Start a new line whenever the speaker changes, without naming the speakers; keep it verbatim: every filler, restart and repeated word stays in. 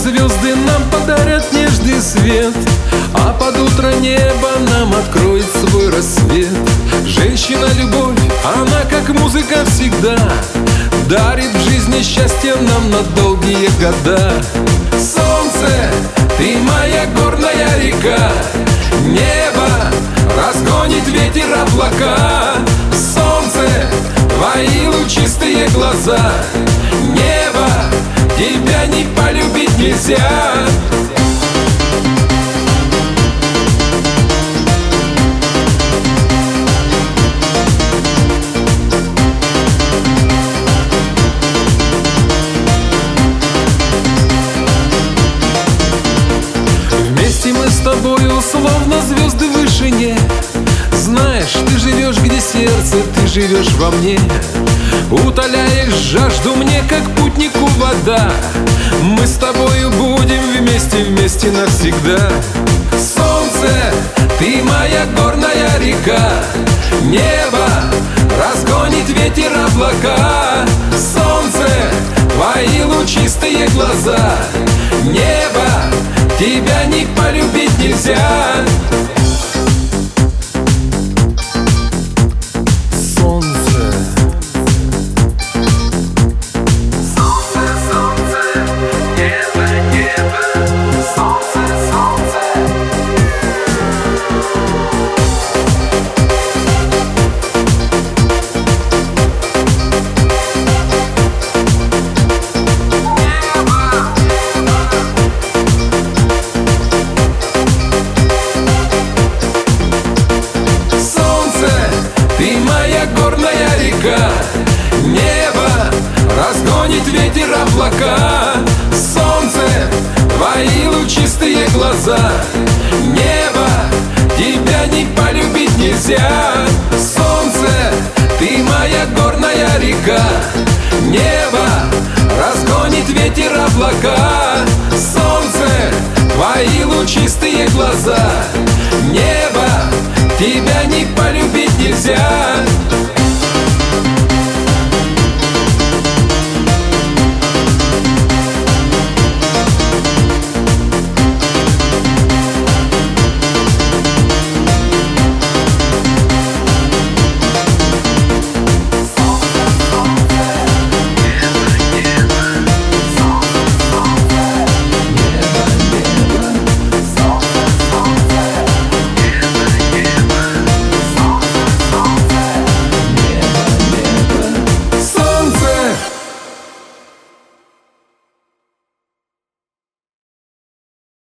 звезды нам подарят нежный свет, а под утро небо нам откроет свой рассвет. Женщина — любовь, она как музыка всегда дарит в жизни счастье нам на долгие года. Солнце, ты моя горная река, небо разгонит ветер облака. Солнце, твои лучистые глаза, небо, тебя не полюбить нельзя. Вместе мы с тобою словно звезды в вышине. Знаешь, ты живешь, где сердце, ты живешь во мне. Утоляешь жажду мне, как путнику вода. Мы с тобою будем вместе, вместе навсегда. Солнце, ты моя горная река, небо разгонит ветер облака. Солнце, твои лучистые глаза, небо, тебя не полюбить нельзя. Горная река, небо разгонит ветер облака. Солнце, твои лучистые глаза, небо, тебя не полюбить нельзя. Солнце, ты моя горная река, небо разгонит ветер облака. Солнце, твои лучистые глаза, небо, тебя не полюбить нельзя.